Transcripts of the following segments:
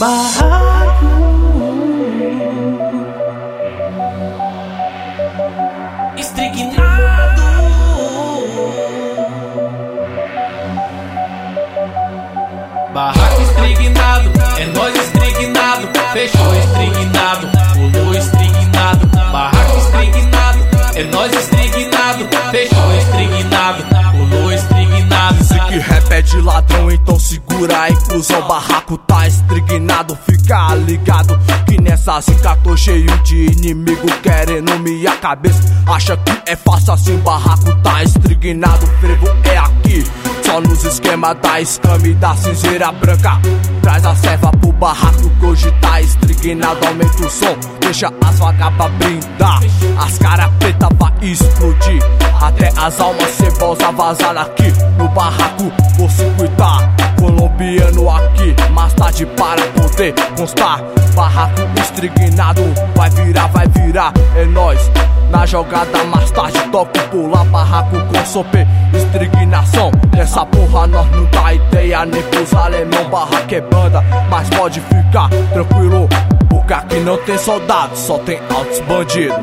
barraco estrignado, barraco estrignado, é nós estrignado, fechou estrignado, pulou estrignado, barraco estrignado, é nós estrignado, fechou estrignado, pulou estrignado. Sei que rap é de ladrão, então segura a inclusão. Barraco tá estrignado, fica ligado que nessa zica tô cheio de inimigo querendo minha cabeça. Acha que é fácil assim, barraco tá estrignado, frevo é aqui. Só nos esquema da escama e da cinzeira branca. Traz a serva pro barraco que hoje tá estrignado. Aumenta o som, deixa as vagabas brindar. As cara preta vai explodir, até as almas cebosas vazar aqui. No barraco vou se cuidar, colombiano aqui. Mais tarde para poder constar. Barraco estrignado, vai virar, é nóis. Na jogada mais tarde toco pular, barraco com sopê, estrignação. Nessa porra nós não dá ideia nem pros alemão. Barraco é banda, mas pode ficar tranquilo, porque aqui não tem soldado, só tem altos bandidos.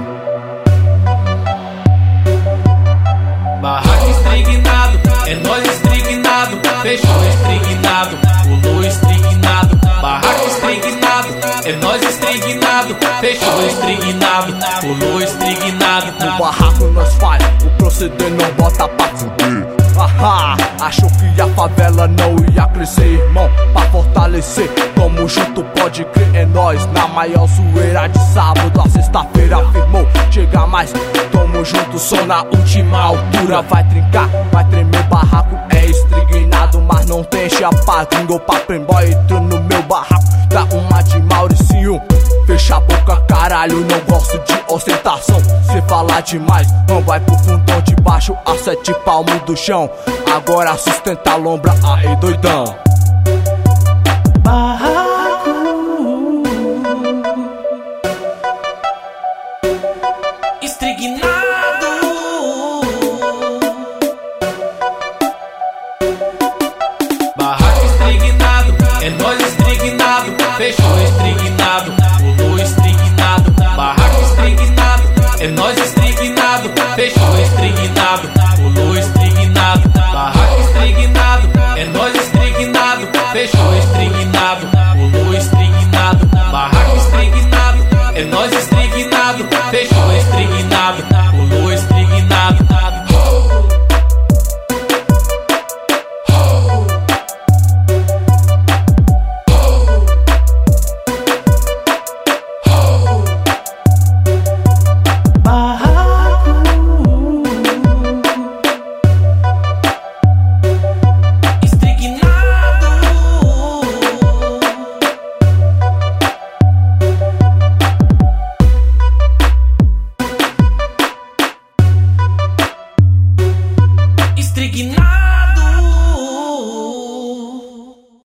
Barraco estrignado, é nós estrignado, fechou estrignado, pulou estrignado, barraco estrignado, é nós estrignado, fechou estrignado, pulou estrignado. No barraco nós faz, o proceder não bota pra fuder. Ahá, achou que a favela não ia crescer, irmão, pra fortalecer. Tamo junto, pode crer, é nós. Na maior zoeira de sábado, a sexta-feira firmou. Chega mais, tamo junto, só na última altura. Vai trincar, vai tremer, barraco é estrignado, mas não tem chapa. Gringo pra playboy, entrou no meu barraco, dá uma de Mauricinho. Fecha a boca, caralho, não gosto de ostentação. Se falar demais, não vai pro fundão de baixo, a 7 palmos do chão. Agora sustenta a lombra, aí doidão.